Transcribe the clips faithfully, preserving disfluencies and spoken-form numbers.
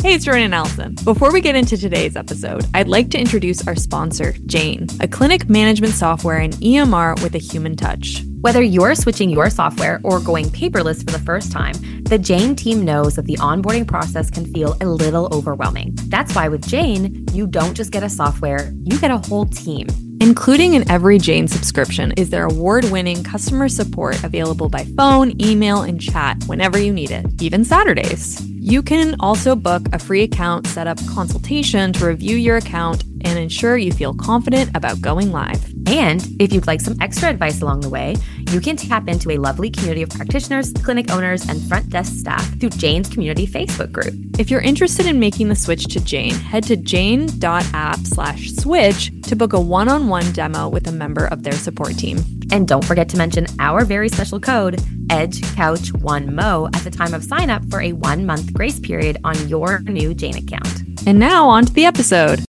Hey, it's Jordan and Allison. Before we get into today's episode, I'd like to introduce our sponsor, Jane, a clinic management software and E M R with a human touch. Whether you're switching your software or going paperless for the first time, the Jane team knows that the onboarding process can feel a little overwhelming. That's why with Jane, you don't just get a software, you get a whole team. Including in every Jane subscription is their award-winning customer support available by phone, email, and chat whenever you need it, even Saturdays. You can also book a free account setup consultation to review your account and ensure you feel confident about going live. And if you'd like some extra advice along the way, you can tap into a lovely community of practitioners, clinic owners, and front desk staff through Jane's community Facebook group. If you're interested in making the switch to Jane, head to jane.app slash switch to book a one-on-one demo with a member of their support team. And don't forget to mention our very special code, edge couch one M O, at the time of sign up for a one-month grace period on your new Jane account. And now on to the episode.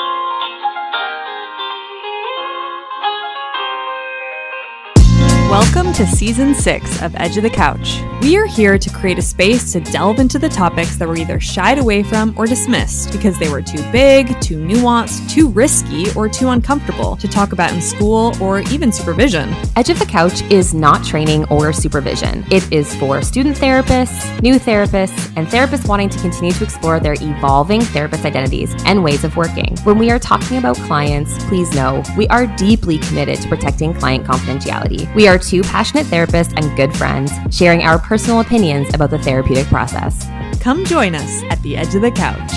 Welcome to Season six of Edge of the Couch. We are here to create a space to delve into the topics that were either shied away from or dismissed because they were too big, too nuanced, too risky, or too uncomfortable to talk about in school or even supervision. Edge of the Couch is not training or supervision. It is for student therapists, new therapists, and therapists wanting to continue to explore their evolving therapist identities and ways of working. When we are talking about clients, please know we are deeply committed to protecting client confidentiality. We are two passionate therapists and good friends sharing our personal opinions about the therapeutic process. Come join us at the Edge of the Couch.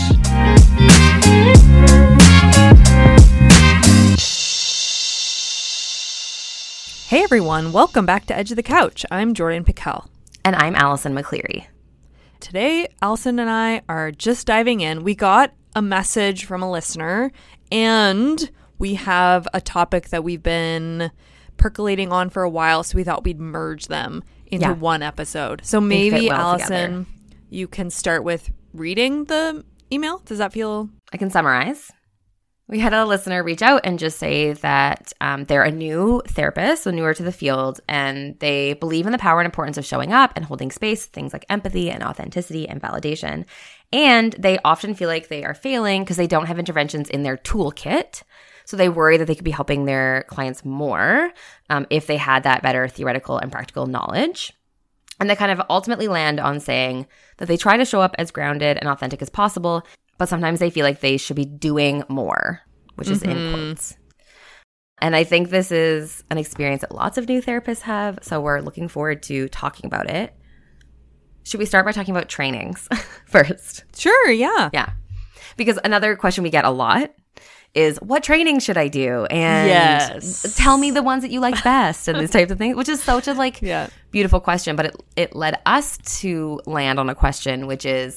Hey everyone, welcome back to Edge of the Couch. I'm Jordan Pickell. And I'm Allison McCleary. Today, Allison and I are just diving in. We got a message from a listener, and we have a topic that we've been percolating on for a while, so we thought we'd merge them into yeah. one episode. So maybe, well Allison, together. You can start with reading the email. Does that feel... I can summarize. We had a listener reach out and just say that um, they're a new therapist, so newer to the field, and they believe in the power and importance of showing up and holding space, things like empathy and authenticity and validation. And they often feel like they are failing because they don't have interventions in their toolkit. So they worry that they could be helping their clients more um, if they had that better theoretical and practical knowledge. And they kind of ultimately land on saying that they try to show up as grounded and authentic as possible, but sometimes they feel like they should be doing more, which is mm-hmm. in quotes. And I think this is an experience that lots of new therapists have, so we're looking forward to talking about it. Should we start by talking about trainings first? Sure, yeah. Yeah. Because another question we get a lot is, what training should I do? And yes. tell me the ones that you like best and these types of things, which is such a like yeah. beautiful question. But it, it led us to land on a question, which is,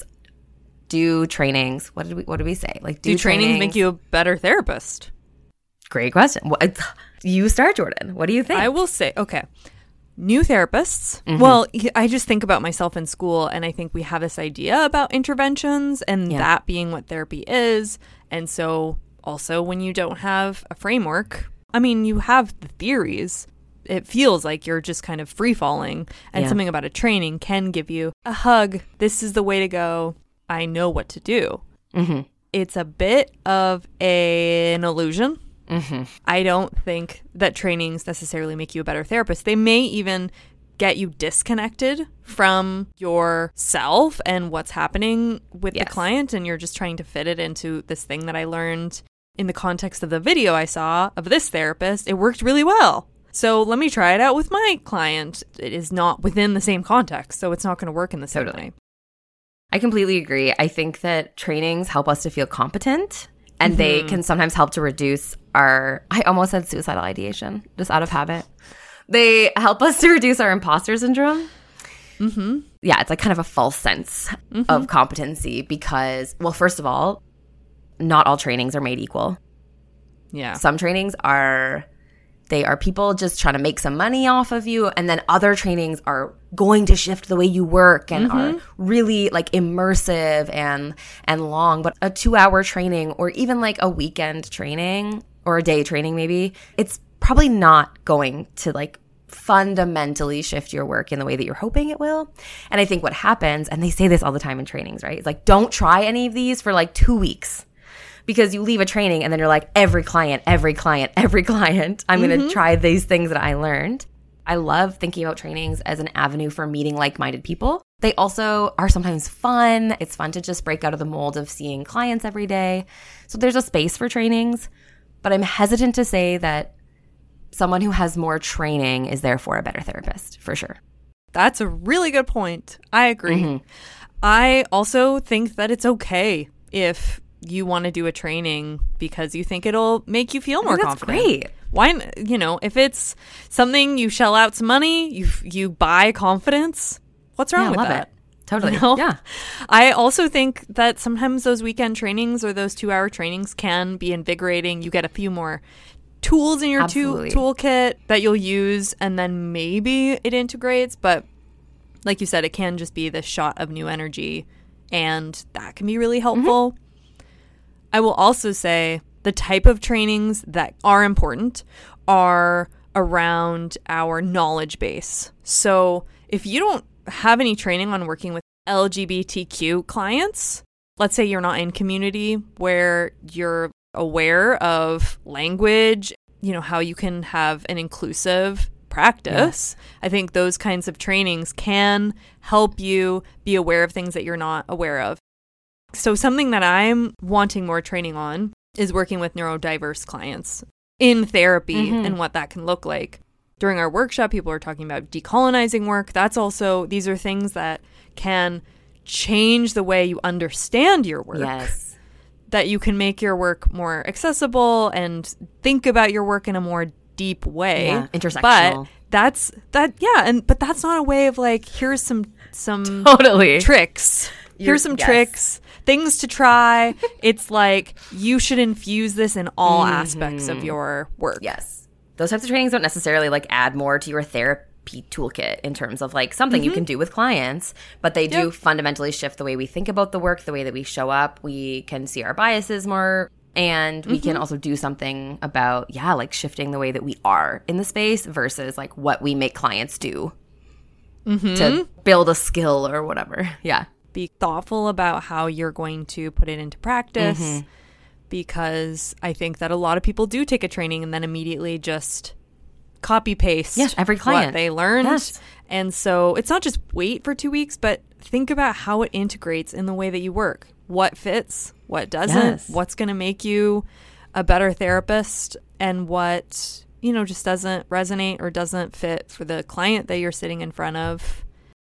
do trainings, what did we what did we say? Like, do, do trainings, trainings make you a better therapist? Great question. What, you start, Jordan. What do you think? I will say, okay. New therapists. Mm-hmm. Well, I just think about myself in school, and I think we have this idea about interventions and yeah. that being what therapy is. And so also when you don't have a framework, I mean, you have the theories. It feels like you're just kind of free falling, and yeah. something about a training can give you a hug. This is the way to go. I know what to do. Mm-hmm. It's a bit of a, an illusion. Mm-hmm. I don't think that trainings necessarily make you a better therapist. They may even get you disconnected from yourself and what's happening with yes. the client, and you're just trying to fit it into this thing that I learned in the context of the video I saw of this therapist. It worked really well. So let me try it out with my client. It is not within the same context, so it's not going to work in the same totally. way. I completely agree. I think that trainings help us to feel competent, and mm-hmm. they can sometimes help to reduce our, I almost said suicidal ideation, just out of habit. They help us to reduce our imposter syndrome. Mm-hmm. Yeah, it's like kind of a false sense mm-hmm. of competency because, well, first of all, not all trainings are made equal. Yeah. Some trainings are... They are people just trying to make some money off of you. And then other trainings are going to shift the way you work and mm-hmm. are really like immersive and and long. But a two-hour training or even like a weekend training or a day training maybe, it's probably not going to like fundamentally shift your work in the way that you're hoping it will. And I think what happens, and they say this all the time in trainings, right? It's like, don't try any of these for like two weeks because you leave a training and then you're like, every client, every client, every client, I'm mm-hmm. going to try these things that I learned. I love thinking about trainings as an avenue for meeting like-minded people. They also are sometimes fun. It's fun to just break out of the mold of seeing clients every day. So there's a space for trainings, but I'm hesitant to say that someone who has more training is therefore a better therapist, for sure. That's a really good point. I agree. Mm-hmm. I also think that it's okay if you want to do a training because you think it'll make you feel more that's confident. Great. Why, you know, if it's something you shell out some money, you you buy confidence, what's wrong yeah, with love that? It. Totally. You know? Yeah. I also think that sometimes those weekend trainings or those two-hour trainings can be invigorating. You get a few more tools in your to- toolkit that you'll use, and then maybe it integrates. But like you said, it can just be this shot of new energy, and that can be really helpful. Mm-hmm. I will also say the type of trainings that are important are around our knowledge base. So if you don't have any training on working with L G B T Q clients, let's say you're not in community where you're aware of language, you know, how you can have an inclusive practice. Yeah. I think those kinds of trainings can help you be aware of things that you're not aware of. So something that I'm wanting more training on is working with neurodiverse clients in therapy mm-hmm. and what that can look like. During our workshop, people are talking about decolonizing work. That's also, these are things that can change the way you understand your work. Yes. That you can make your work more accessible and think about your work in a more deep way. Yeah, intersectional. But that's, that, yeah, and but that's not a way of like, here's some, some totally. tricks. You're, here's some yes. tricks, things to try. It's like, you should infuse this in all mm-hmm. aspects of your work. Yes. Those types of trainings don't necessarily like add more to your therapy toolkit in terms of like something mm-hmm. you can do with clients, but they do yep. fundamentally shift the way we think about the work, the way that we show up. We can see our biases more, and we mm-hmm. can also do something about, yeah, like shifting the way that we are in the space versus like what we make clients do mm-hmm. to build a skill or whatever. Yeah. Be thoughtful about how you're going to put it into practice. Mm-hmm. Because I think that a lot of people do take a training and then immediately just copy paste yes, every client. what they learned. Yes. And so it's not just wait for two weeks, but think about how it integrates in the way that you work. What fits, what doesn't, yes. what's going to make you a better therapist, and what, you know, just doesn't resonate or doesn't fit for the client that you're sitting in front of.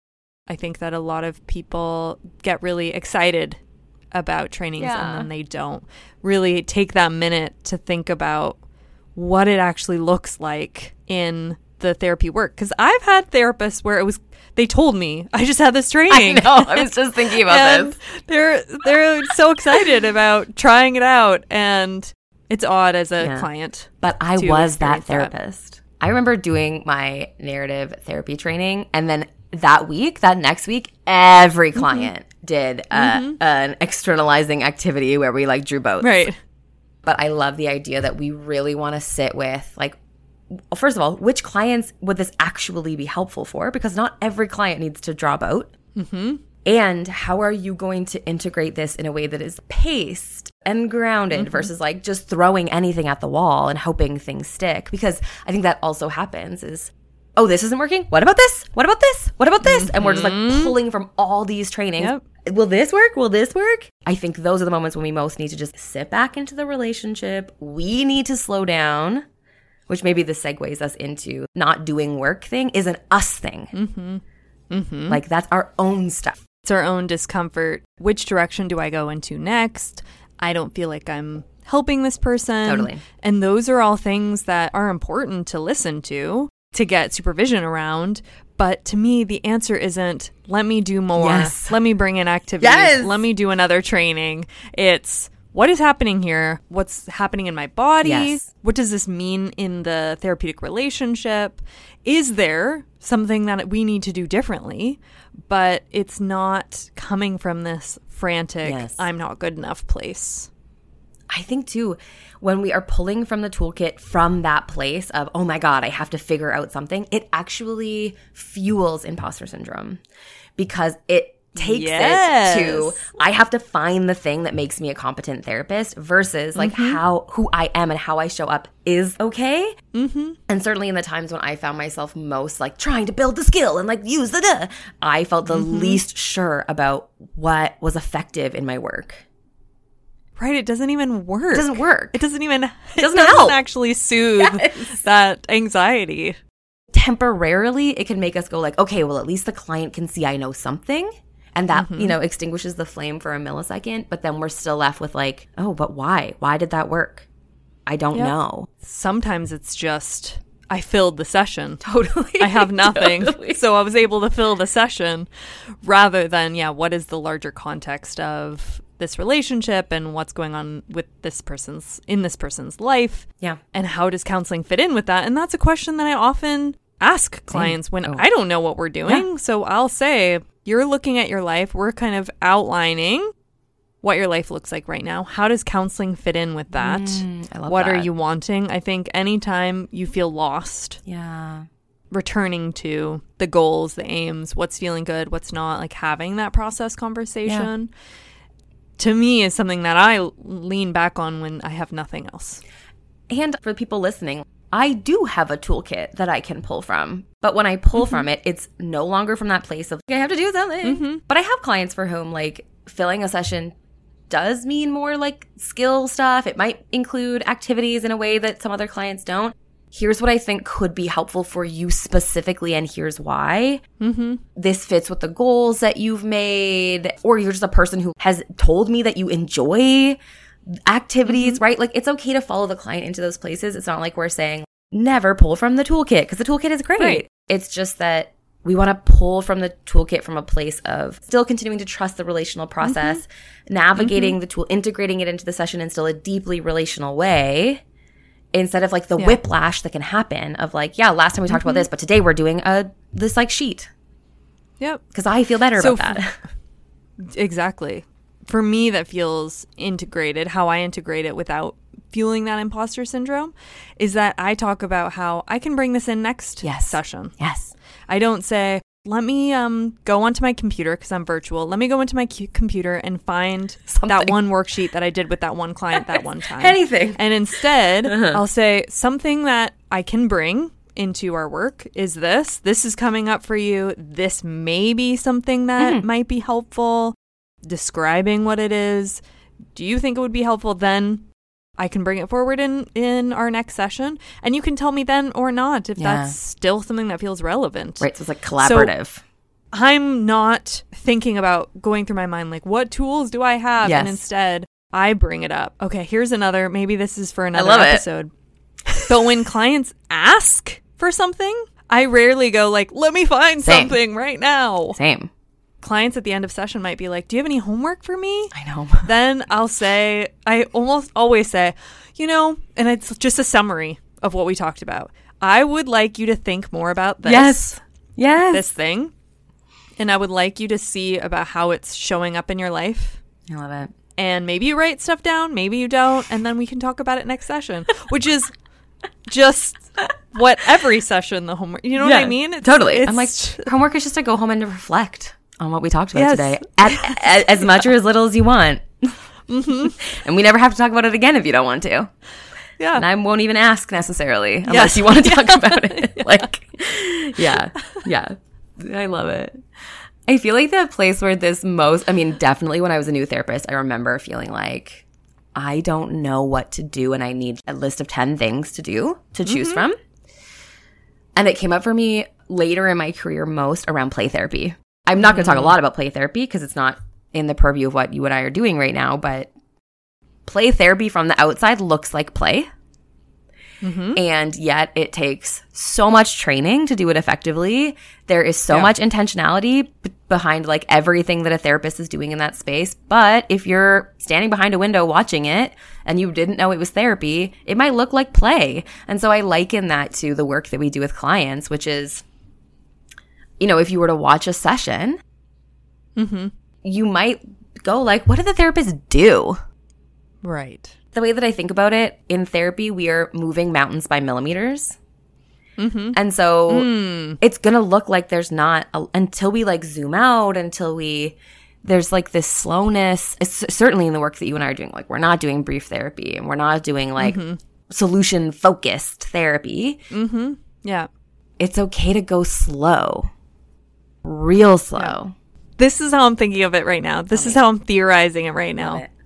I think that a lot of people get really excited about trainings yeah. and then they don't really take that minute to think about what it actually looks like in the therapy work. Because I've had therapists where it was, they told me, I just had this training. I know, I was just thinking about this. They're, they're so excited about trying it out, and it's odd as a yeah. client. But I was that therapist. That. I remember doing my narrative therapy training, and then that week, that next week, every client mm-hmm. did uh, mm-hmm. an externalizing activity where we like drew boats. Right. But I love the idea that we really want to sit with, like, first of all, which clients would this actually be helpful for? Because not every client needs to draw a boat. Mm-hmm. And how are you going to integrate this in a way that is paced and grounded mm-hmm. versus like just throwing anything at the wall and hoping things stick? Because I think that also happens is, oh, this isn't working? What about this? What about this? What about this? Mm-hmm. And we're just like pulling from all these trainings. Yep. Will this work? Will this work? I think those are the moments when we most need to just sit back into the relationship. We need to slow down, which maybe this segues us into not doing work thing is an us thing. Mm-hmm. Mm-hmm. Like that's our own stuff. It's our own discomfort. Which direction do I go into next? I don't feel like I'm helping this person. Totally. And those are all things that are important to listen to, to get supervision around. But to me, the answer isn't, let me do more. Yes. Let me bring in activities. Yes. Let me do another training. It's, what is happening here? What's happening in my body? Yes. What does this mean in the therapeutic relationship? Is there something that we need to do differently? But it's not coming from this frantic, yes. I'm not good enough place. I think too, when we are pulling from the toolkit from that place of, oh my God, I have to figure out something, it actually fuels imposter syndrome because it takes yes. it to, I have to find the thing that makes me a competent therapist versus like mm-hmm. how, who I am and how I show up is okay. Mm-hmm. And certainly in the times when I found myself most like trying to build the skill and like use the, duh, I felt the mm-hmm. least sure about what was effective in my work. Right, it doesn't even work. It doesn't work. It doesn't even, it doesn't, doesn't help. actually soothe yes. that anxiety. Temporarily, it can make us go like, okay, well, at least the client can see I know something. And that, mm-hmm. you know, extinguishes the flame for a millisecond. But then we're still left with like, oh, but why? Why did that work? I don't yep. know. Sometimes it's just, I filled the session. Totally. I have nothing. Totally. So I was able to fill the session rather than, yeah, what is the larger context of this relationship and what's going on with this person's, in this person's life. Yeah. And how does counseling fit in with that? And that's a question that I often ask clients when oh. I don't know what we're doing. Yeah. So I'll say, you're looking at your life. We're kind of outlining what your life looks like right now. How does counseling fit in with that? Mm, I love what that. are you wanting? I think anytime you feel lost, yeah, returning to the goals, the aims, what's feeling good, what's not, like having that process conversation, yeah. to me is something that I lean back on when I have nothing else. And for people listening, I do have a toolkit that I can pull from. But when I pull mm-hmm. from it, it's no longer from that place of, I have to do something. Mm-hmm. But I have clients for whom, like, filling a session does mean more, like, skill stuff. It might include activities in a way that some other clients don't. Here's what I think could be helpful for you specifically, and here's why. Mm-hmm. This fits with the goals that you've made. Or you're just a person who has told me that you enjoy activities, mm-hmm. right? Like, it's okay to follow the client into those places. It's not like we're saying never pull from the toolkit because the toolkit is great. Right. It's just that we want to pull from the toolkit from a place of still continuing to trust the relational process, mm-hmm. navigating mm-hmm. the tool, integrating it into the session in still a deeply relational way, instead of like the yeah. whiplash that can happen of like, yeah, last time we talked mm-hmm. about this, but today we're doing a this like sheet. Yep. Because I feel better so about that. F- exactly. For me, that feels integrated. How I integrate it without feeling that imposter syndrome is that I talk about how I can bring this in next yes. session. Yes. I don't say, let me um, go onto my computer because I'm virtual. Let me go into my cu- computer and find Something. that one worksheet that I did with that one client that one time. Anything. And instead, uh-huh. I'll say something that I can bring into our work is this. This is coming up for you. This may be something that mm-hmm. might be helpful. Describing what it is. Do you think it would be helpful? Then I can bring it forward in, in our next session. And you can tell me then or not if yeah. that's still something that feels relevant. Right. So it's like collaborative. So I'm not thinking about going through my mind like, what tools do I have? Yes. And instead, I bring it up. Okay, here's another. Maybe this is for another I love episode. It. But when clients ask for something, I rarely go like, let me find Same. something right now. Same. Clients at the end of session might be like, do you have any homework for me? I know. Then I'll say, I almost always say, you know, and it's just a summary of what we talked about. I would like you to think more about this. Yes. Yes. This thing. And I would like you to see about how it's showing up in your life. I love it. And maybe you write stuff down, maybe you don't, and then we can talk about it next session, which is just what every session the homework, you know yeah, what I mean? It's, totally. It's, I'm like, homework is just to go home and to reflect on what we talked about yes. today, as, as, as much or as little as you want. Mm-hmm. And we never have to talk about it again if you don't want to. Yeah. And I won't even ask necessarily unless yes. you want to talk yeah. about it. yeah. Like, yeah, yeah. I love it. I feel like the place where this most, I mean, definitely when I was a new therapist, I remember feeling like I don't know what to do and I need a list of ten things to do, to choose mm-hmm. from. And it came up for me later in my career most around play therapy. I'm not going to talk a lot about play therapy because it's not in the purview of what you and I are doing right now, but play therapy from the outside looks like play. Mm-hmm. And yet it takes so much training to do it effectively. There is so yeah. much intentionality b- behind like everything that a therapist is doing in that space. But if you're standing behind a window watching it and you didn't know it was therapy, it might look like play. And so I liken that to the work that we do with clients, which is, you know, if you were to watch a session, mm-hmm. you might go like, what did the therapist do? Right. The way that I think about it, in therapy, we are moving mountains by millimeters. Mm-hmm. And so mm. it's going to look like there's not, a, until we like zoom out, until we, there's like this slowness. It's certainly in the work that you and I are doing. Like we're not doing brief therapy and we're not doing like mm-hmm. solution focused therapy. Mm-hmm. Yeah. It's okay to go slow, real slow. Yeah. This is how I'm thinking of it right now. This Tell is me. how I'm theorizing it right now. It.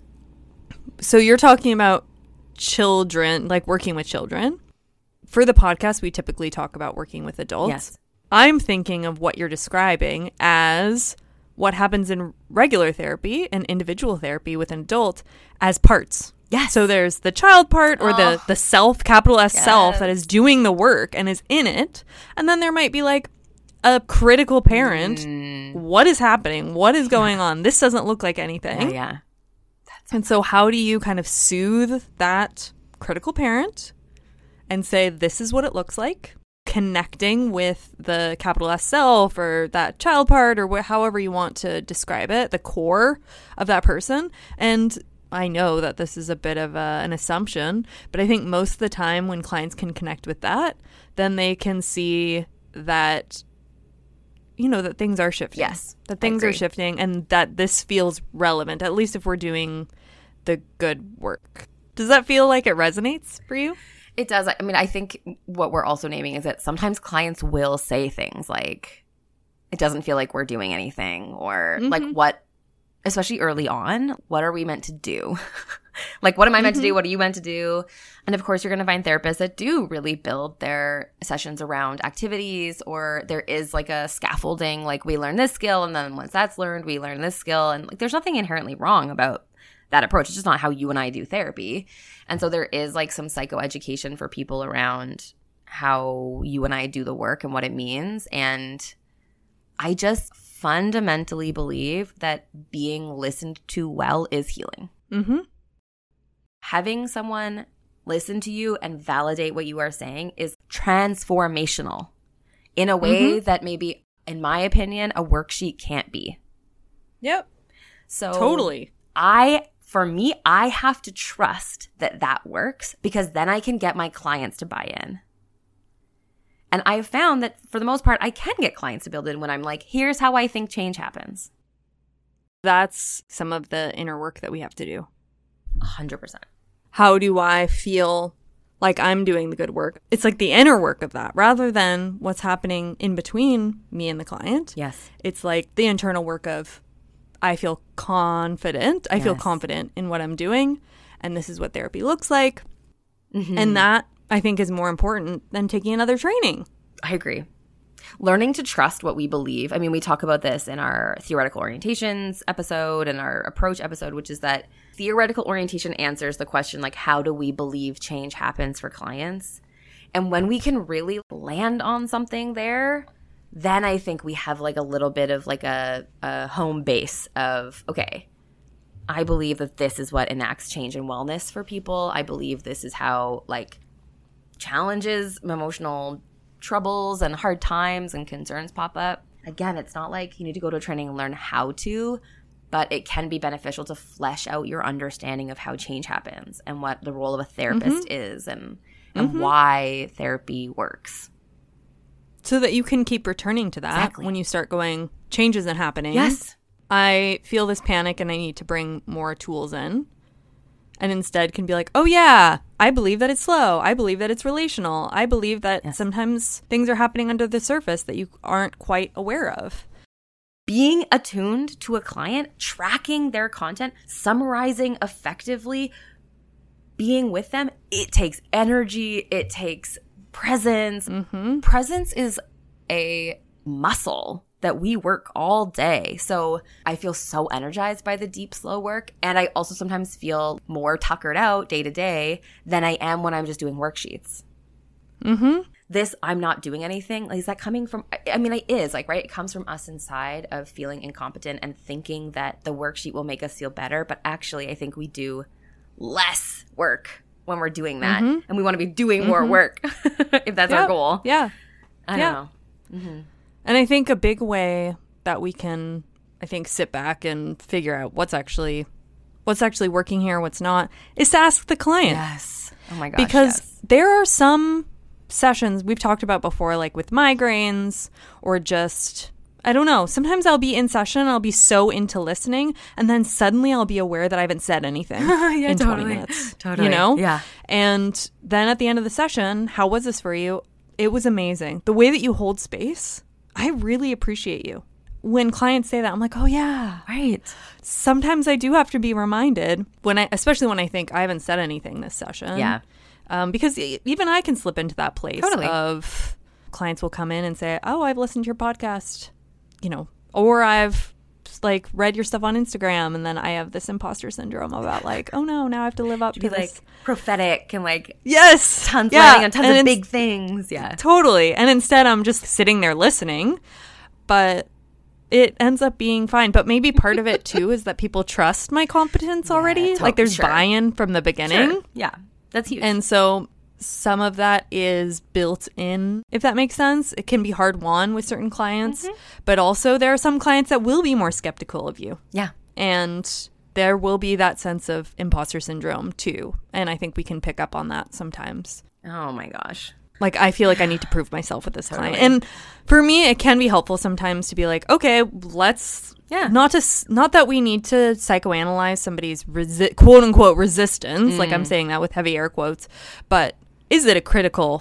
So you're talking about children, like working with children. For the podcast, we typically talk about working with adults. Yes. I'm thinking of what you're describing as what happens in regular therapy and individual therapy with an adult as parts. Yes. So there's the child part or oh. the, the self, capital S yes. self that is doing the work and is in it. And then there might be like a critical parent. Mm. What is happening? What is going yeah. on? This doesn't look like anything. Yeah. yeah. That's and so how do you kind of soothe that critical parent and say, this is what it looks like, connecting with the capital S self or that child part or wh- however you want to describe it, the core of that person. And I know that this is a bit of a, an assumption, but I think most of the time when clients can connect with that, then they can see that, you know, that things are shifting. Yes. That things are shifting and that this feels relevant, at least if we're doing the good work. Does that feel like it resonates for you? It does. I mean, I think what we're also naming is that sometimes clients will say things like, it doesn't feel like we're doing anything, or mm-hmm. like what, especially early on, what are we meant to do? Like, what am I meant mm-hmm. to do? What are you meant to do? And of course, you're going to find therapists that do really build their sessions around activities, or there is like a scaffolding, like we learn this skill, and then once that's learned, we learn this skill. And like, there's nothing inherently wrong about that approach. It's just not how you and I do therapy. And so there is like some psychoeducation for people around how you and I do the work and what it means. And I just fundamentally believe that being listened to well is healing. Mm-hmm. Having someone listen to you and validate what you are saying is transformational in a way mm-hmm. that maybe, in my opinion, a worksheet can't be. Yep. So totally. I... For me, I have to trust that that works because then I can get my clients to buy in. And I've found that for the most part, I can get clients to build in when I'm like, here's how I think change happens. That's some of the inner work that we have to do. one hundred percent. How do I feel like I'm doing the good work? It's like the inner work of that rather than what's happening in between me and the client. Yes. It's like the internal work of, I feel confident. I yes. feel confident in what I'm doing, and this is what therapy looks like. Mm-hmm. And that, I think, is more important than taking another training. I agree. Learning to trust what we believe. I mean, we talk about this in our theoretical orientations episode and our approach episode, which is that theoretical orientation answers the question, like, how do we believe change happens for clients? And when we can really land on something there, then I think we have like a little bit of like a, a home base of, okay, I believe that this is what enacts change and wellness for people. I believe this is how like challenges, emotional troubles and hard times and concerns pop up. Again, it's not like you need to go to training and learn how to, but it can be beneficial to flesh out your understanding of how change happens and what the role of a therapist mm-hmm. is and, and mm-hmm. why therapy works. So that you can keep returning to that exactly. when you start going, change isn't happening. Yes. I feel this panic and I need to bring more tools in. And instead can be like, oh yeah, I believe that it's slow. I believe that it's relational. I believe that yes. sometimes things are happening under the surface that you aren't quite aware of. Being attuned to a client, tracking their content, summarizing effectively, being with them, it takes energy, it takes presence. Mm-hmm. Presence is a muscle that we work all day. So I feel so energized by the deep, slow work. And I also sometimes feel more tuckered out day to day than I am when I'm just doing worksheets. Mm-hmm. This, I'm not doing anything. Like, is that coming from, I mean, it is, like, right? It comes from us inside of feeling incompetent and thinking that the worksheet will make us feel better. But actually, I think we do less work when we're doing that. Mm-hmm. And we want to be doing mm-hmm. more work if that's yeah. our goal. Yeah. I yeah. don't know. Mm-hmm. And I think a big way that we can, I think, sit back and figure out what's actually what's actually working here, what's not, is to ask the client. Yes. Oh my gosh. Because yes. there are some sessions we've talked about before, like with migraines or just, I don't know, sometimes I'll be in session, I'll be so into listening, and then suddenly I'll be aware that I haven't said anything yeah, in totally. twenty minutes. Totally. You know? Yeah. And then at the end of the session, how was this for you? It was amazing. The way that you hold space, I really appreciate you. When clients say that, I'm like, oh yeah. Right. Sometimes I do have to be reminded, when I, especially when I think I haven't said anything this session. Yeah. Um, because even I can slip into that place Totally. of clients will come in and say, oh, I've listened to your podcast, you know, or I've like read your stuff on Instagram, and then I have this imposter syndrome about like, oh no, now I have to live up to, to be this. Like prophetic and like yes, tons yeah. landing on tons and of big things. Yeah. Totally. And instead I'm just sitting there listening, but it ends up being fine. But maybe part of it too is that people trust my competence Yeah, already. totally, like there's sure. buy-in from the beginning. Sure. Yeah. That's huge. And so some of that is built in, if that makes sense. It can be hard won with certain clients, mm-hmm. but also there are some clients that will be more skeptical of you. Yeah. And there will be that sense of imposter syndrome too. And I think we can pick up on that sometimes. Oh my gosh. Like, I feel like I need to prove myself with this Totally. client. And for me, it can be helpful sometimes to be like, okay, let's, Yeah. not to, s- not that we need to psychoanalyze somebody's resi- quote unquote resistance, Mm. like I'm saying that with heavy air quotes, but is it a critical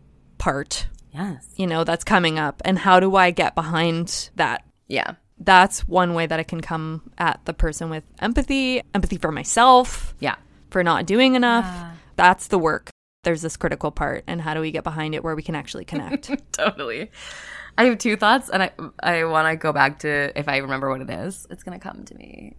part, Yes. you know, that's coming up? And how do I get behind that? Yeah. That's one way that I can come at the person with empathy, empathy for myself, Yeah. for not doing enough. Yeah. That's the work. There's this critical part, and how do we get behind it where we can actually connect? Totally. I have two thoughts, and I I want to go back to, if I remember what it is, it's going to come to me.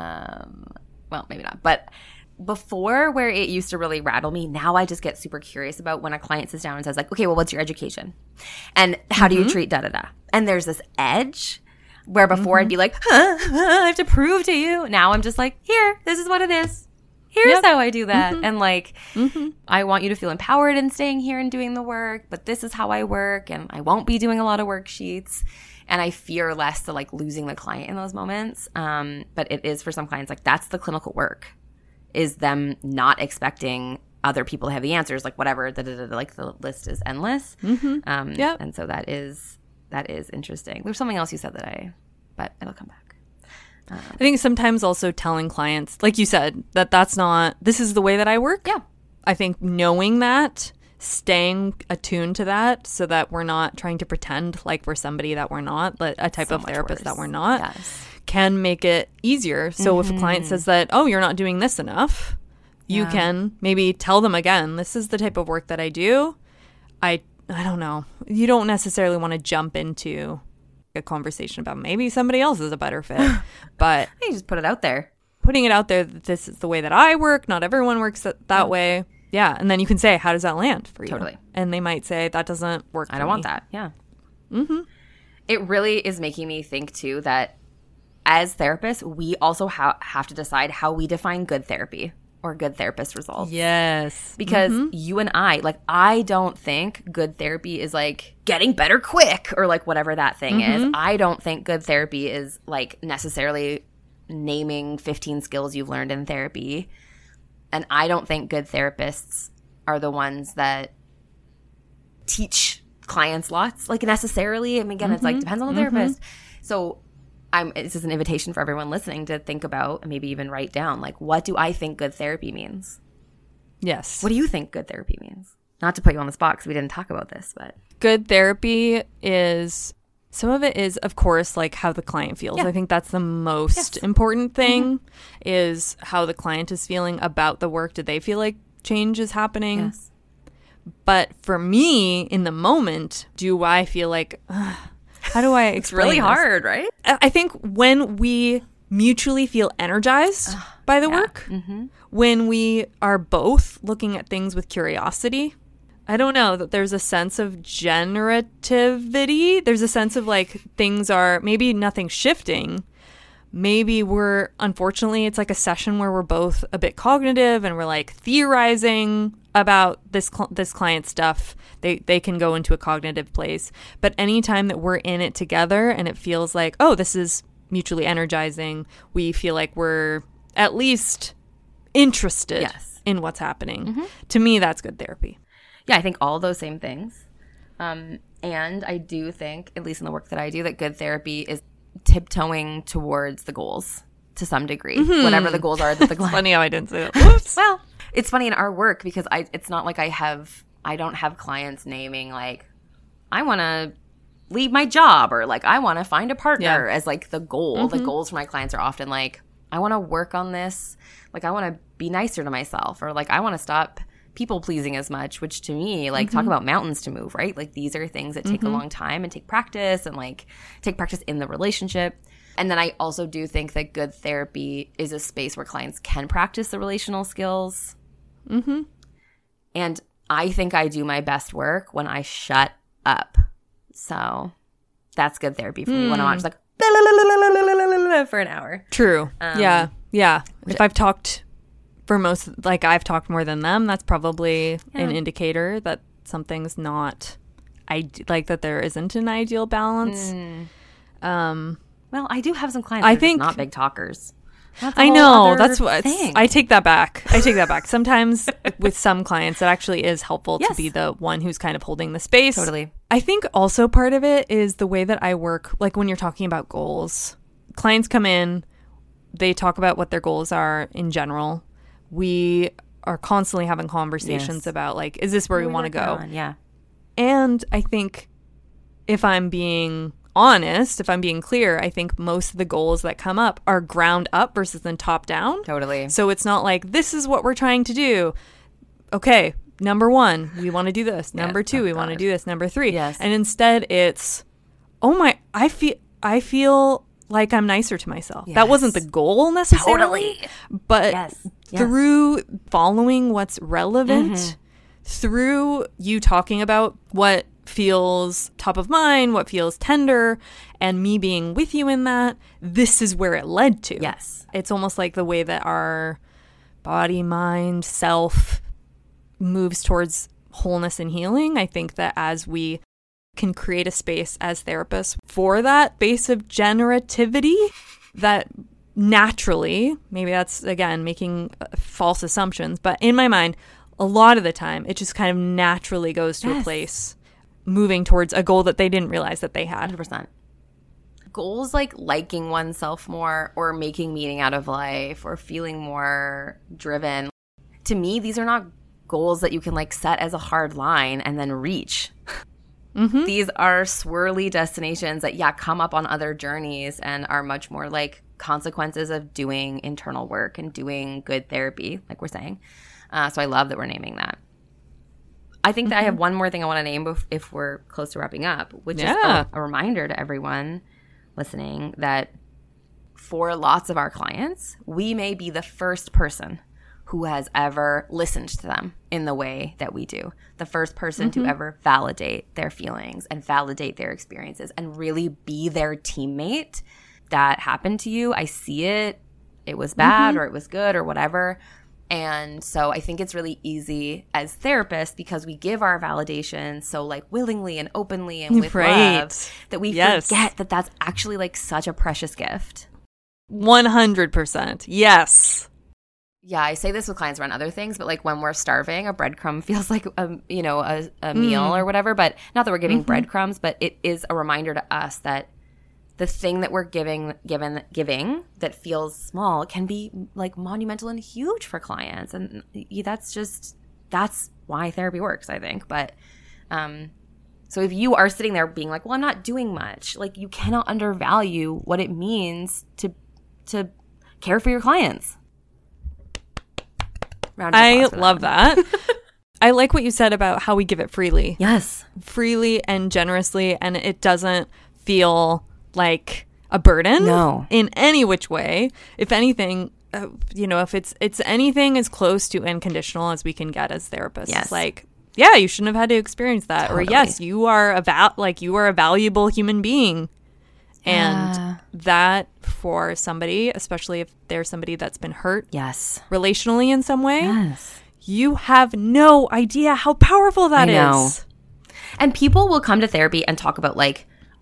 Um, well, maybe not. But before, where it used to really rattle me, now I just get super curious about when a client sits down and says like, okay, well, what's your education? And how do you Mm-hmm. treat da-da-da? And there's this edge where before I'd be like, huh, I have to prove to you. Now I'm just like, here, this is what it is. Here's Yep. how I do that. Mm-hmm. And like, Mm-hmm. I want you to feel empowered in staying here and doing the work, but this is how I work, and I won't be doing a lot of worksheets. And I fear less to like losing the client in those moments. Um, but it is for some clients, like that's the clinical work, is them not expecting other people to have the answers, like whatever, da, da, da, da, like the list is endless. Mm-hmm. Um, Yep. And so that is, that is interesting. There's something else you said that I, but it'll come back. I think sometimes also telling clients, like you said, that that's not, this is the way that I work. Yeah. I think knowing that, staying attuned to that so that we're not trying to pretend like we're somebody that we're not, like a type So of much therapist worse. that we're not, Yes. can make it easier. So if a client says that, oh, you're not doing this enough, you Yeah. can maybe tell them again, this is the type of work that I do. I, I don't know. You don't necessarily want to jump into a conversation about maybe somebody else is a better fit, but You just put it out there. putting it out there that this is the way that I work, not everyone works that, that way. Yeah. And then you can say, how does that land for you? Totally. And they might say, that doesn't work I for don't me." want that. Yeah. Mm-hmm. It really is making me think too that as therapists, we also ha- have to decide how we define good therapy or good therapist results. Yes. Because you and I, like, I don't think good therapy is like getting better quick or like whatever that thing is. I don't think good therapy is like necessarily naming fifteen skills you've learned in therapy. And I don't think good therapists are the ones that teach clients lots, like necessarily. I mean, again, it's like depends on the therapist. So I'm, this is an invitation for everyone listening to think about and maybe even write down, like, what do I think good therapy means? Yes. What do you think good therapy means? Not to put you on the spot because we didn't talk about this, but Good therapy is, some of it is, of course, like how the client feels. Yeah. I think that's the most Yes. important thing is how the client is feeling about the work. Do they feel like change is happening? yes. But for me, in the moment, do I feel like, ugh, how do I explain It's really this? hard, right? I I think when we mutually feel energized by the yeah. work, when we are both looking at things with curiosity, I don't know, that there's a sense of generativity. There's a sense of like things are, maybe nothing's shifting. Maybe we're, unfortunately, it's like a session where we're both a bit cognitive and we're like theorizing about this cl- this client stuff. They they can go into a cognitive place. But anytime that we're in it together and it feels like, oh, this is mutually energizing, we feel like we're at least interested yes. in what's happening. Mm-hmm. To me, that's good therapy. Yeah, I think all of those same things. Um, and I do think, at least in the work that I do, that good therapy is tiptoeing towards the goals to some degree, mm-hmm. whatever the goals are that the client. Funny how I didn't say that. Whoops. Well, it's funny in our work because I it's not like I have I don't have clients naming like I want to leave my job or like I want to find a partner yeah. as like the goal. Mm-hmm. The goals for my clients are often like I want to work on this, like I want to be nicer to myself, or like I want to stop people pleasing as much, which to me, like mm-hmm. talk about mountains to move, right? Like these are things that take mm-hmm. a long time and take practice and like take practice in the relationship. And then I also do think that good therapy is a space where clients can practice the relational skills. Mm-hmm. And I think I do my best work when I shut up. So that's good therapy for mm. me when I'm just like for an hour. True. Um, yeah. Yeah. If I've talked for most, like I've talked more than them, that's probably yeah. an indicator that something's not, I like that there isn't an ideal balance. Mm. Um, well, I do have some clients I that are think, just not big talkers. That's I know. That's what I take that back. I take that back. Sometimes with some clients, it actually is helpful yes. to be the one who's kind of holding the space. Totally. I think also part of it is the way that I work. Like when you're talking about goals, clients come in, they talk about what their goals are in general. We are constantly having conversations yes. about like, is this where we, we want to go? On? Yeah. And I think if I'm being honest, if I'm being clear, I think most of the goals that come up are ground up versus then top down. Totally. So it's not like, this is what we're trying to do. Okay, number one, we want to do this. Number yes, two, oh we God. want to do this. Number three. Yes. And instead it's, oh my, I feel, I feel like I'm nicer to myself. Yes. That wasn't the goal necessarily. Totally. But yes. Yes. through following what's relevant, mm-hmm. through you talking about what feels top of mind, what feels tender, and me being with you in that, this is where it led to. Yes. It's almost like the way that our body, mind, self moves towards wholeness and healing. I think that as we can create a space as therapists for that base of generativity, that naturally, maybe that's, again, making false assumptions, but in my mind, a lot of the time, it just kind of naturally goes to yes. a place moving towards a goal that they didn't realize that they had. one hundred percent. Goals like liking oneself more or making meaning out of life or feeling more driven. To me, these are not goals that you can like set as a hard line and then reach. Mm-hmm. These are swirly destinations that, yeah, come up on other journeys and are much more like consequences of doing internal work and doing good therapy, like we're saying. Uh, so I love that we're naming that. I think that mm-hmm. I have one more thing I want to name bef- if we're close to wrapping up, which yeah. is a, a reminder to everyone listening that for lots of our clients, we may be the first person who has ever listened to them in the way that we do. The first person mm-hmm. to ever validate their feelings and validate their experiences and really be their teammate. That happened to you. I see it. It was bad mm-hmm. or it was good or whatever. And so I think it's really easy as therapists because we give our validation so like willingly and openly and with right. love that we yes. forget that that's actually like such a precious gift. one hundred percent. Yes. Yeah, I say this with clients around other things, but like when we're starving, a breadcrumb feels like a, you know, a, a meal mm. or whatever, but not that we're giving mm-hmm. breadcrumbs, but it is a reminder to us that the thing that we're giving, given, giving that feels small can be like monumental and huge for clients. And that's just, that's why therapy works, I think. But um, so if you are sitting there being like, well, I'm not doing much, like you cannot undervalue what it means to to care for your clients. Round of I applause for love that. that. I like what you said about how we give it freely. Yes. Freely and generously, and it doesn't feel like a burden no. in any which way. If anything, uh, you know, if it's it's anything as close to unconditional as we can get as therapists. Yes. Like, yeah, you shouldn't have had to experience that. Totally. Or yes, you are a val- like you are a valuable human being. Yeah. And that for somebody, especially if there's somebody that's been hurt yes. relationally in some way, yes. you have no idea how powerful that I know. is. And people will come to therapy and talk about like,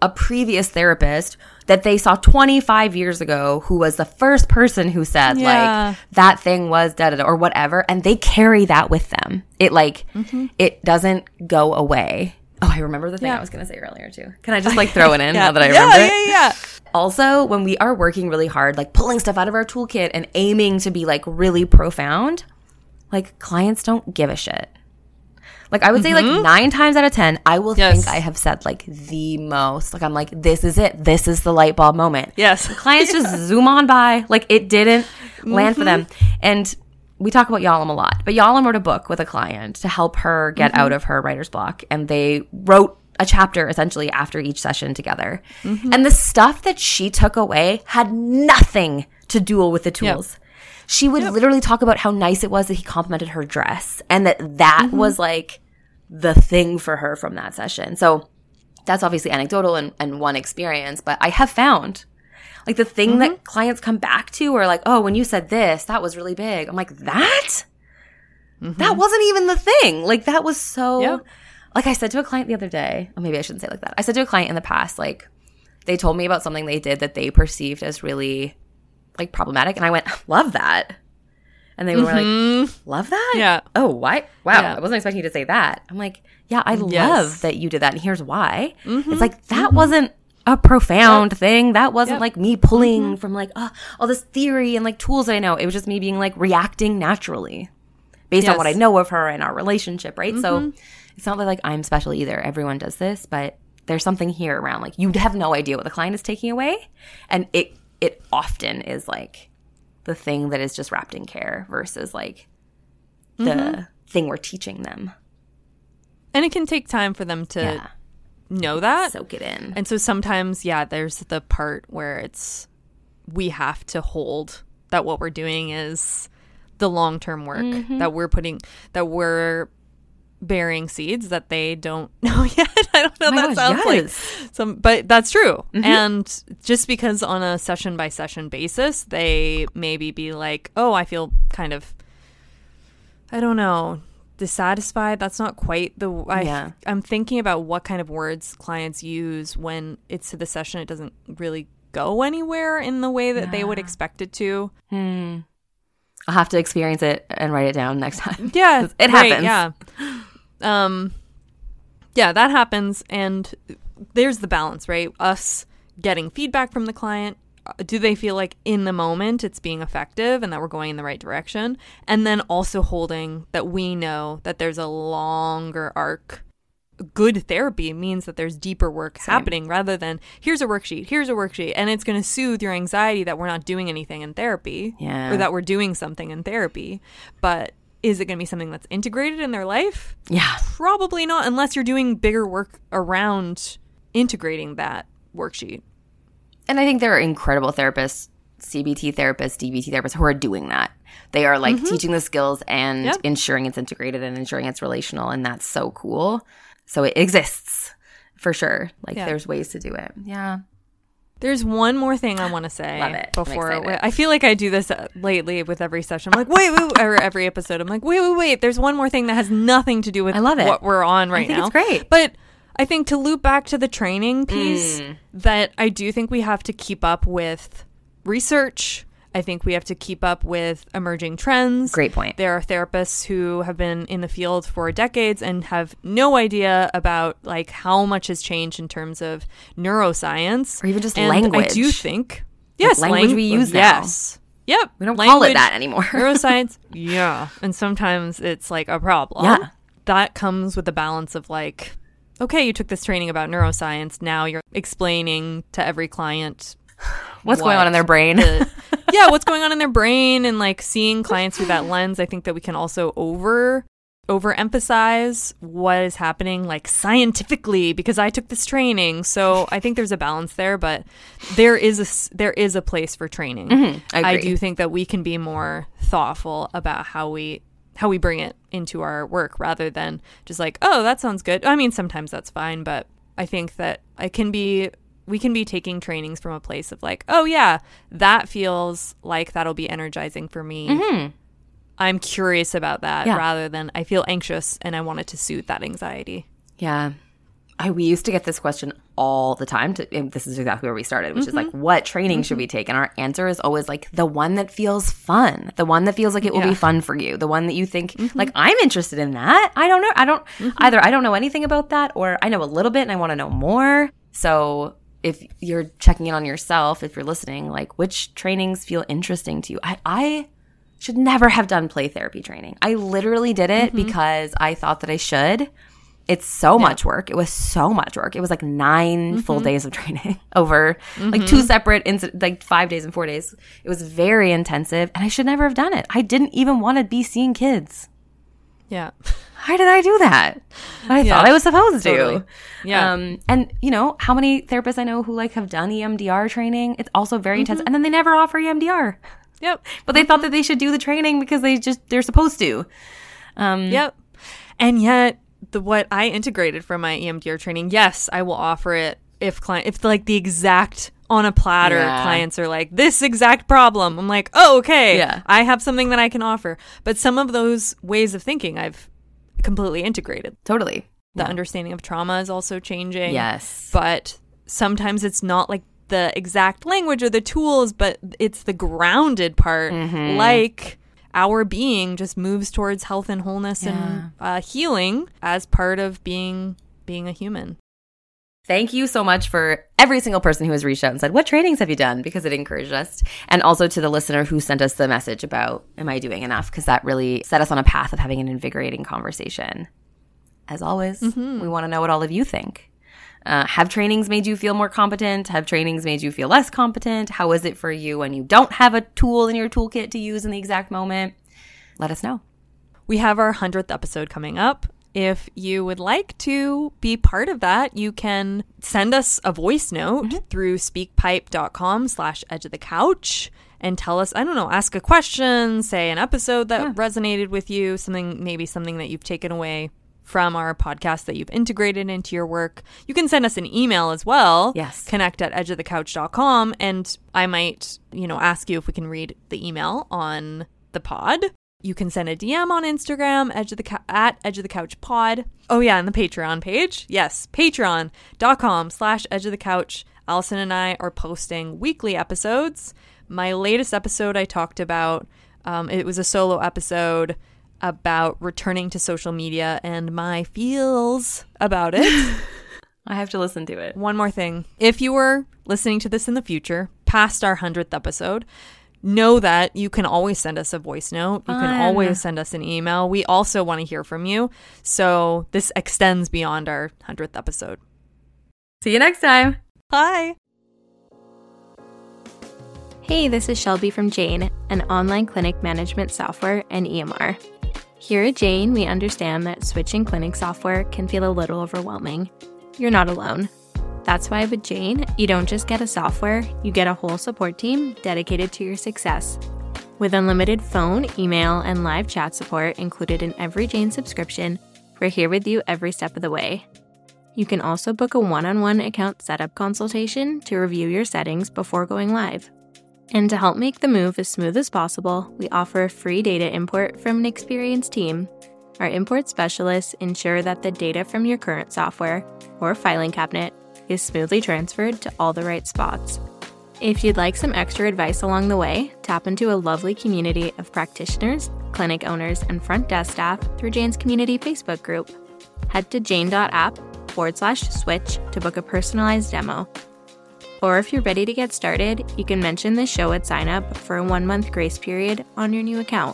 a previous therapist that they saw twenty-five years ago who was the first person who said Yeah. like that thing was da da da or whatever, and they carry that with them. It like Mm-hmm. it doesn't go away. Oh, I remember the thing Yeah. I was going to say earlier too. Can I just like throw it in Yeah. now that I yeah, remember it? Yeah, yeah, Also, when we are working really hard, like pulling stuff out of our toolkit and aiming to be like really profound, like clients don't give a shit. Like I would say like nine times out of ten, I will Yes. think I have said like the most. Like I'm like, this is it. This is the light bulb moment. Yes. Clients just zoom on by. Like it didn't land for them. And we talk about Yalom a lot, but Yalom wrote a book with a client to help her get out of her writer's block. And they wrote a chapter essentially after each session together. And the stuff that she took away had nothing to do with the tools. Yep. She would yep. literally talk about how nice it was that he complimented her dress and that that mm-hmm. was like the thing for her from that session. So that's obviously anecdotal and, and one experience, but I have found like the thing mm-hmm. that clients come back to are like, oh, when you said this, that was really big. I'm like, that? Mm-hmm. That wasn't even the thing. Like that was so, yep. like I said to a client the other day, or maybe I shouldn't say it like that. I said to a client in the past, like they told me about something they did that they perceived as really like problematic. And I went, love that. And they were mm-hmm. like, love that? Yeah. Oh, why? Wow. Yeah. I wasn't expecting you to say that. I'm like, yeah, I yes. love that you did that. And here's why. Mm-hmm. It's like, that mm-hmm. wasn't a profound yep. thing. That wasn't yep. like me pulling mm-hmm. from like, oh, all this theory and like tools that I know. It was just me being like reacting naturally based yes. on what I know of her and our relationship, right? Mm-hmm. So it's not that like I'm special either. Everyone does this, but there's something here around like you have no idea what the client is taking away. And it it often is like the thing that is just wrapped in care versus like the mm-hmm. thing we're teaching them. And it can take time for them to yeah. know that. Soak it in. And so sometimes, yeah, there's the part where it's we have to hold that what we're doing is the long-term work mm-hmm. that we're putting, that we're bearing seeds that they don't know yet. I don't know. Oh that gosh, sounds yes. like some, but that's true. Mm-hmm. And just because on a session by session basis, they maybe be like, oh, I feel kind of, I don't know, dissatisfied. That's not quite the, I, yeah. I'm thinking about what kind of words clients use when it's to the session. It doesn't really go anywhere in the way that yeah. they would expect it to. Hmm. I'll have to experience it and write it down next time. Yeah. It right, happens. Yeah. Um, yeah, that happens. And there's the balance, right? Us getting feedback from the client. Do they feel like in the moment it's being effective and that we're going in the right direction? And then also holding that we know that there's a longer arc. Good therapy means that there's deeper work Same. happening rather than here's a worksheet, here's a worksheet, and it's going to soothe your anxiety that we're not doing anything in therapy yeah. or that we're doing something in therapy. But is it going to be something that's integrated in their life? Yeah. Probably not unless you're doing bigger work around integrating that worksheet. And I think there are incredible therapists, C B T therapists, D B T therapists who are doing that. They are like mm-hmm. teaching the skills and yep. ensuring it's integrated and ensuring it's relational, and that's so cool. So it exists for sure. Like yeah. there's ways to do it. Yeah. There's one more thing I want to say. Love it. Before I feel like I do this lately with every session. I'm like, wait, wait, wait, or every episode. I'm like, wait, wait, wait. There's one more thing that has nothing to do with I love it. what we're on right I think now. It's great. But I think to loop back to the training piece, mm. that I do think we have to keep up with research. I think we have to keep up with emerging trends. Great point. There are therapists who have been in the field for decades and have no idea about like how much has changed in terms of neuroscience. Or even just and language. I do think, yes, like language lang- we use yes. now. Yep. We don't language, call it that anymore. Neuroscience, yeah. And sometimes it's like a problem. Yeah. That comes with the balance of like, okay, you took this training about neuroscience. Now you're explaining to every client what's what going on in their brain. the, yeah, what's going on in their brain, and like seeing clients through that lens. I think that we can also over overemphasize what is happening like scientifically because I took this training. So I think there's a balance there, but there is a there is a place for training. Mm-hmm. I, I do think that we can be more thoughtful about how we how we bring it into our work rather than just like, oh, that sounds good. I mean, sometimes that's fine, but I think that I can be we can be taking trainings from a place of like, oh yeah, that feels like that'll be energizing for me. Mm-hmm. I'm curious about that yeah. rather than I feel anxious and I wanted to soothe that anxiety. Yeah. I, we used to get this question all the time. To, and this is exactly where we started, which mm-hmm. is like, what training mm-hmm. should we take? And our answer is always like the one that feels fun, the one that feels like it will yeah. be fun for you, the one that you think mm-hmm. like, I'm interested in that. I don't know. I don't mm-hmm. either. I don't know anything about that, or I know a little bit and I want to know more. So if you're checking in on yourself, if you're listening, like which trainings feel interesting to you? I, I should never have done play therapy training. I literally did it mm-hmm. because I thought that I should. It's so yeah. much work. It was so much work. It was like nine mm-hmm. full days of training over mm-hmm. like two separate, inc- like five days and four days. It was very intensive and I should never have done it. I didn't even want to be seeing kids. Yeah. Why did I do that? I yeah, thought I was supposed totally. to. Yeah. Um, and, you know, how many therapists I know who like have done E M D R training? It's also very mm-hmm. intense. And then they never offer E M D R. Yep. But they mm-hmm. thought that they should do the training because they just, they're supposed to. Um, yep. And yet, the what I integrated from my E M D R training, yes, I will offer it if client, if like the exact on a platter yeah. clients are like, this exact problem. I'm like, oh, okay. Yeah. I have something that I can offer. But some of those ways of thinking I've completely integrated. Totally. The yeah. understanding of trauma is also changing. Yes. But sometimes it's not like the exact language or the tools, but it's the grounded part. Mm-hmm. Like our being just moves towards health and wholeness yeah. and uh, healing as part of being being a human. Thank you so much for every single person who has reached out and said, what trainings have you done? Because it encouraged us. And also to the listener who sent us the message about, am I doing enough? Because that really set us on a path of having an invigorating conversation. As always, mm-hmm. we want to know what all of you think. Uh, have trainings made you feel more competent? Have trainings made you feel less competent? How is it for you when you don't have a tool in your toolkit to use in the exact moment? Let us know. We have our hundredth episode coming up. If you would like to be part of that, you can send us a voice note mm-hmm. through speakpipe.com slash edge of the couch and tell us, I don't know, ask a question, say an episode that yeah. resonated with you, something, maybe something that you've taken away from our podcast that you've integrated into your work. You can send us an email as well. Yes. Connect at edge of the couch dot com. And I might, you know, ask you if we can read the email on the pod. You can send a D M on Instagram, edge of the Cou- at Edge of the Couch Pod. Oh yeah, and the Patreon page. Yes, patreon.com slash Edge of the Couch. Allison and I are posting weekly episodes. My latest episode I talked about, um, it was a solo episode about returning to social media and my feels about it. I have to listen to it. One more thing. If you were listening to this in the future, past our hundredth episode, know that you can always send us a voice note. You can always send us an email. We also want to hear from you. So this extends beyond our hundredth episode. See you next time. Bye. Hey, this is Shelby from Jane, an online clinic management software and E M R. Here at Jane, we understand that switching clinic software can feel a little overwhelming. You're not alone. That's why with Jane, you don't just get a software, you get a whole support team dedicated to your success. With unlimited phone, email, and live chat support included in every Jane subscription, we're here with you every step of the way. You can also book a one-on-one account setup consultation to review your settings before going live. And to help make the move as smooth as possible, we offer a free data import from an experienced team. Our import specialists ensure that the data from your current software or filing cabinet is smoothly transferred to all the right spots. If you'd like some extra advice along the way, tap into a lovely community of practitioners, clinic owners, and front desk staff through Jane's community Facebook group. Head to jane.app forward slash switch to book a personalized demo. Or if you're ready to get started, you can mention the show at sign up for a one month grace period on your new account.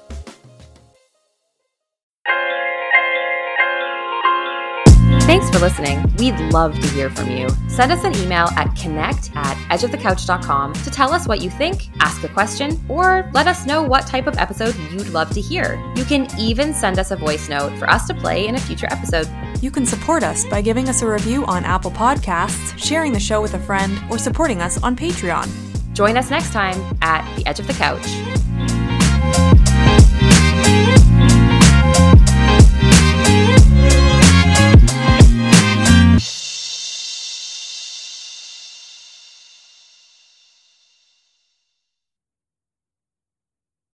Thanks for listening. We'd love to hear from you. Send us an email at connect at edge of the couch dot com to tell us what you think, ask a question, or let us know what type of episode you'd love to hear. You can even send us a voice note for us to play in a future episode. You can support us by giving us a review on Apple Podcasts, sharing the show with a friend, or supporting us on Patreon. Join us next time at the Edge of the Couch.